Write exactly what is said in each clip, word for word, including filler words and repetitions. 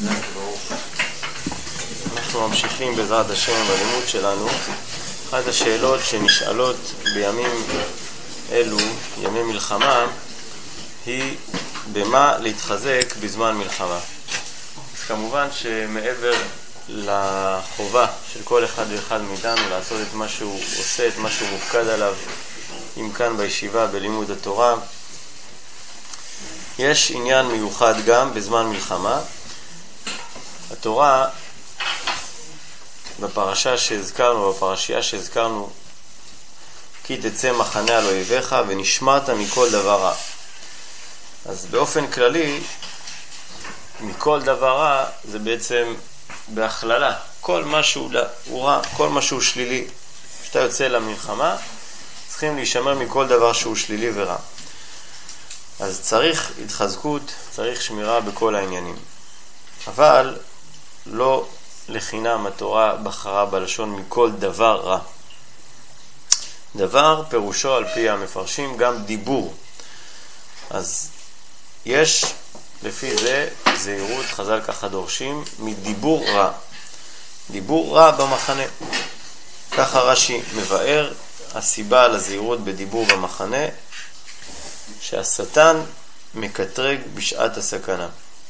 אנחנו ממשיכים בעזרת השם בלימוד שלנו. אחת השאלות שנשאלות בימים אלו, ימי מלחמה, היא במה להתחזק בזמן מלחמה. אז כמובן שמעבר לחובה של כל אחד ואחד מאיתנו לעשות את מה שהוא עושה, את מה שהוא מופקד עליו, אם כאן בישיבה בלימוד התורה, יש עניין מיוחד גם בזמן מלחמה. התורה בפרשה שהזכרנו, בפרשייה שהזכרנו, כי תצא מחנה על אויביך ונשמרת מכל דבר רע. אז באופן כללי, מכל דבר רע זה בעצם בהכללה. כל משהו הוא רע, כל משהו שלילי. כשאתה יוצא למלחמה, צריכים להישמר מכל דבר שהוא שלילי ורע. אז צריך התחזקות, צריך שמירה בכל העניינים. אבל לא לחינם התורה בחרה בלשון מכל דבר רע. דבר פירושו על פי המפרשים גם דיבור. אז יש לפי זה זהירות, חז"ל ככה דורשים, מדיבור רע. דיבור רע במחנה. ככה רש"י מבאר הסיבה לזהירות בדיבור במחנה, שהשטן מקטרג בשעת הסכנה.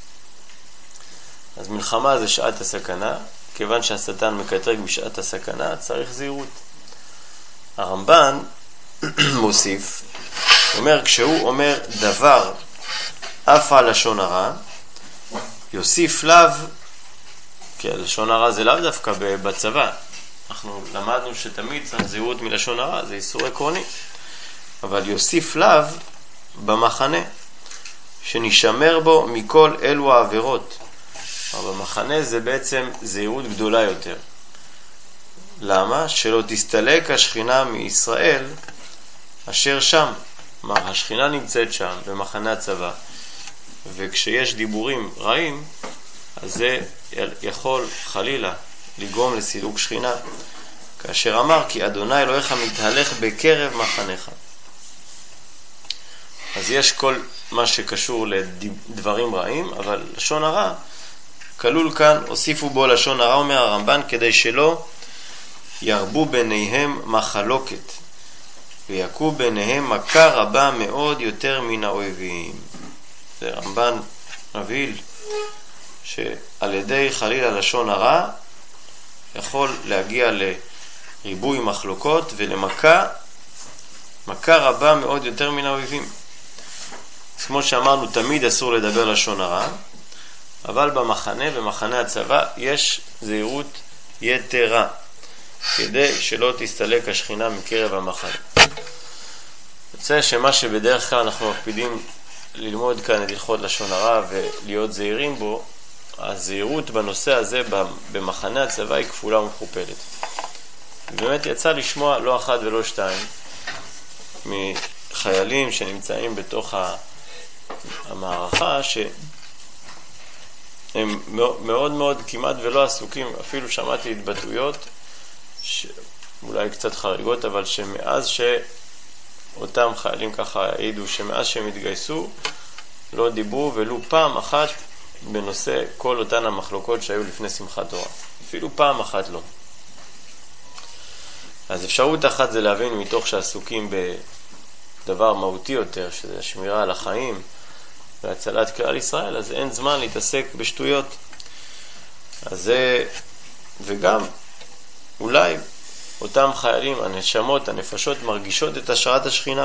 אז מלחמה זה שעת הסכנה, כיוון שהשטן מקטרג בשעת הסכנה, צריך זהירות. הרמב"ן מוסיף, אומר, כשהוא אומר דבר אף על לשון הרע, יוסיף לאו, כי לשון הרע זה לאו דווקא בצבא. אנחנו למדנו שתמיד צריך זהירות מלשון הרע, זה איסור עקרוני. אבל יוסיף לאו במחנה, שנשמר בו מכל אלו העבירות. אבל במחנה זה בעצם זהירות גדולה יותר. למה? שלא תסתלק השכינה מישראל אשר שם. כלומר, השכינה נמצאת שם, במחנה הצבא. וכשיש דיבורים רעים, אז זה יכול חלילה לגרום לסילוק שכינה. כאשר אמר, כי אדוני אלוהיך מתהלך בקרב מחניך. אז יש כל מה שקשור לדברים רעים, אבל לשון הרע כלול כאן, הוסיפו בו לשון הרע, אומר הרמב"ן, כדי שלא ירבו ביניהם מחלוקת, ויקו ביניהם מכה רבה מאוד יותר מן האויבים. זה רמב"ן מבהיל שעל ידי חלילה לשון הרע יכול להגיע לריבוי מחלוקות ולמכה, מכה רבה מאוד יותר מן האויבים. אז כמו שאמרנו, תמיד אסור לדבר לשון הרע, אבל במחנה, במחנה הצבא, יש זהירות יתרה, כדי שלא תסתלק השכינה מקרב המחנה. יוצא שמה שבדרך כלל אנחנו מקפידים ללמוד כאן את הלכות לשון הרע ולהיות זהירים בו, הזהירות בנושא הזה במחנה הצבא היא כפולה ומכופלת. באמת יצא לשמוע לא אחת ולא שתיים מחיילים שנמצאים בתוך המערכה, שהם מאוד מאוד כמעט ולא עסוקים, אפילו שמעתי התבטאויות שאולי קצת חריגות, אבל שמאז שאותם חיילים ככה העידו שמאז שהם התגייסו לא דיברו ולו פעם אחת בנושא כל אותן המחלוקות שהיו לפני שמחת תורה, אפילו פעם אחת לא. אז אפשרות אחת זה להבין מתוך שעסוקים בדבר מהותי יותר, שזה שמירה על החיים והצלת כלל ישראל, אז אין זמן להתעסק בשטויות. אז זה, וגם אולי אותם חיילים, הנשמות, הנפשות מרגישות את השראת השכינה,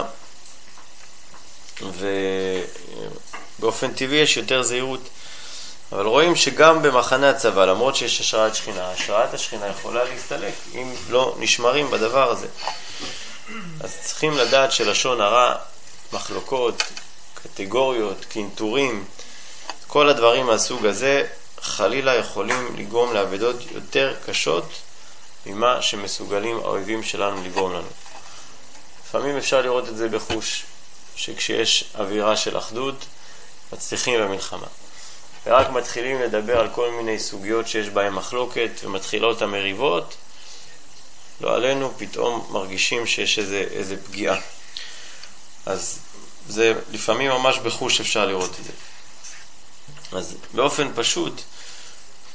ובאופן טבעי יש יותר זהירות. אבל רואים שגם במחנה הצבא, למרות שיש השראת שכינה, השראת השכינה יכולה להסתלק אם לא נשמרים בדבר הזה. אז צריכים לדעת שלשון הרע, מחלוקות, קטגוריות, קינטורים, כל הדברים מהסוג הזה חלילה יכולים לגרום לעבדות יותר קשות ממה שמסוגלים האויבים שלנו לגרום לנו. לפעמים אפשר לראות את זה בחוש, שכשיש אווירה של אחדות מצליחים במלחמה. ורק מתחילים לדבר על כל מיני סוגיות שיש בהן מחלוקת ומתחילות המריבות, לא עלינו, פתאום מרגישים שיש איזה, איזה פגיעה. אז זה לפעמים ממש בחוש אפשר לראות את זה. אז באופן פשוט,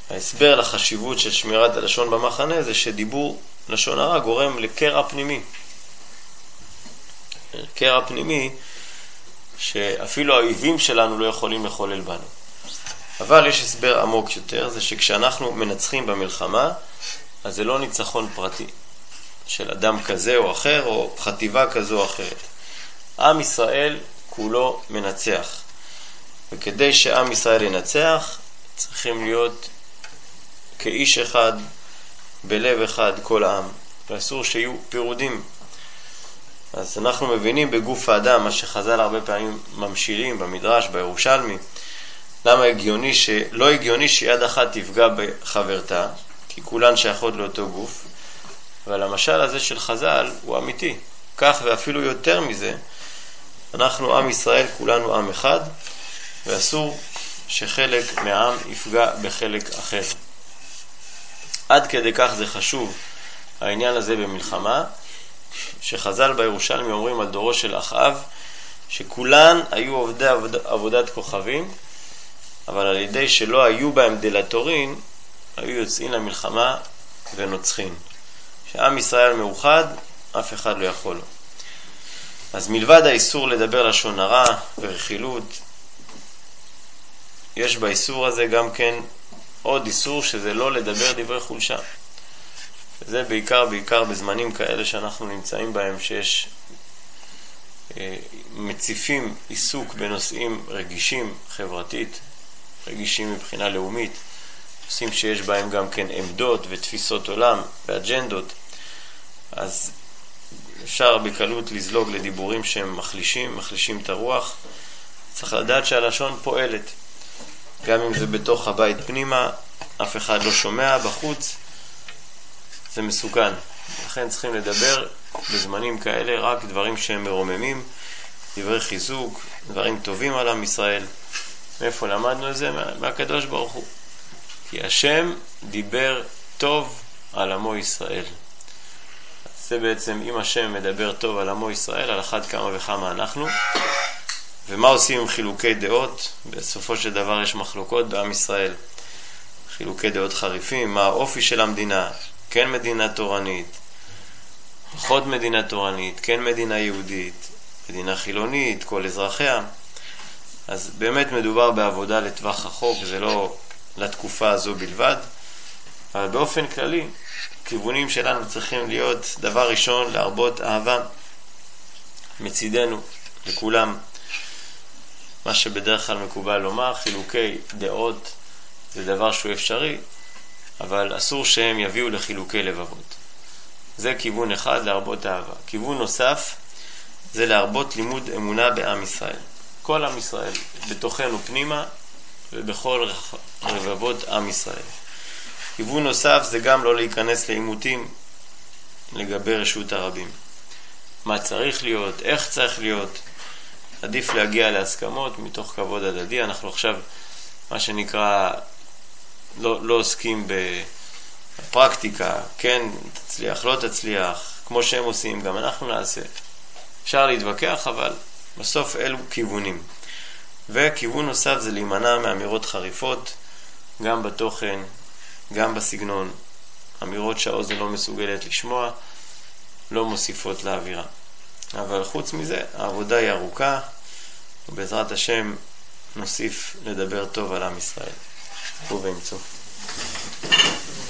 ההסבר לחשיבות של שמירת הלשון במחנה זה שדיבור לשון הרע גורם לקרע פנימי. קרע פנימי שאפילו האויבים שלנו לא יכולים לחולל בנו. אבל יש הסבר עמוק יותר, זה שכשאנחנו מנצחים במלחמה, אז זה לא ניצחון פרטי של אדם כזה או אחר או חטיבה כזו או אחרת. עם ישראל כולו מנצח. וכדי שעם ישראל ינצח, צריכים להיות כאיש אחד, בלב אחד, כל העם. ואסור שיהיו פירודים. אז אנחנו מבינים בגוף האדם, מה שחז"ל הרבה פעמים ממשילים במדרש, בירושלמי, למה הגיוני ש... לא הגיוני שיד אחת תפגע בחברתה, כי כולן שייכות לאותו גוף, אבל המשל הזה של חז"ל הוא אמיתי. כך ואפילו יותר מזה, אנחנו עם ישראל, כולנו עם אחד, ואסור שחלק מהעם יפגע בחלק אחר. עד כדי כך זה חשוב, העניין הזה במלחמה, שחז"ל בירושלמי אומרים על דורו של אחאב, שכולן היו עובדי עבוד... עבודת כוכבים, אבל על ידי שלא היו בהם דלתורין, היו יוצאים למלחמה ונוצחים. שעם ישראל מאוחד, אף אחד לא יכול. אז מלבד האיסור לדבר לשון הרע ורכילות, יש באיסור הזה גם כן עוד איסור שזה לא לדבר דברי חולשה. וזה בעיקר בעיקר בזמנים כאלה שאנחנו נמצאים בהם, שיש אה, מציפים עיסוק בנושאים רגישים חברתית, רגישים מבחינה לאומית, נושאים שיש בהם גם כן עמדות ותפיסות עולם ואג'נדות, אז אפשר בקלות לזלוג לדיבורים שהם מחלישים, מחלישים את הרוח. צריך לדעת שהלשון פועלת, גם אם זה בתוך הבית פנימה, אף אחד לא שומע, בחוץ זה מסוכן. לכן צריכים לדבר בזמנים כאלה רק דברים שהם מרוממים, דברי חיזוק, דברים טובים על עם ישראל. מאיפה למדנו את זה? מהקדוש ברוך הוא. כי השם דיבר טוב על עמו ישראל. זה בעצם, אם השם מדבר טוב על עמו ישראל, על אחת כמה וכמה אנחנו. ומה עושים עם חילוקי דעות? בסופו של דבר יש מחלוקות בעם ישראל. חילוקי דעות חריפים, מה האופי של המדינה? כן מדינה תורנית, פחות מדינה תורנית, כן מדינה יהודית, מדינה חילונית, כל אזרחיה. אז באמת מדובר בעבודה לטווח רחוק, זה לא לתקופה הזו בלבד, אבל באופן כללי, כיוונים שלנו צריכים להיות דבר ראשון להרבות אהבה מצידנו לכולם. מה שבדרך כלל מקובל לומר, חילוקי דעות זה דבר שהוא אפשרי, אבל אסור שהם יביאו לחילוקי לבבות. זה כיוון אחד, להרבות אהבה. כיוון נוסף זה להרבות לימוד אמונה בעם ישראל. כל עם ישראל, בתוכנו פנימה ובכל רבבות עם ישראל. כיוון נוסף זה גם לא להיכנס לעימותים לגבי רשות הרבים. מה צריך להיות, איך צריך להיות. עדיף להגיע להסכמות מתוך כבוד הדדי. אנחנו עכשיו, מה שנקרא, לא, לא עוסקים בפרקטיקה, כן, תצליח, לא תצליח, כמו שהם עושים, גם אנחנו נעשה. אפשר להתווכח, אבל בסוף אלו כיוונים. וכיוון נוסף זה להימנע מאמירות חריפות, גם בתוכן, גם בסגנון. אמירות שהאוזן לא מסוגלת לשמוע, לא מוסיפות לאווירה. אבל חוץ מזה, העבודה היא ארוכה, ובעזרת השם נוסיף לדבר טוב על עם ישראל. ובאמצעו.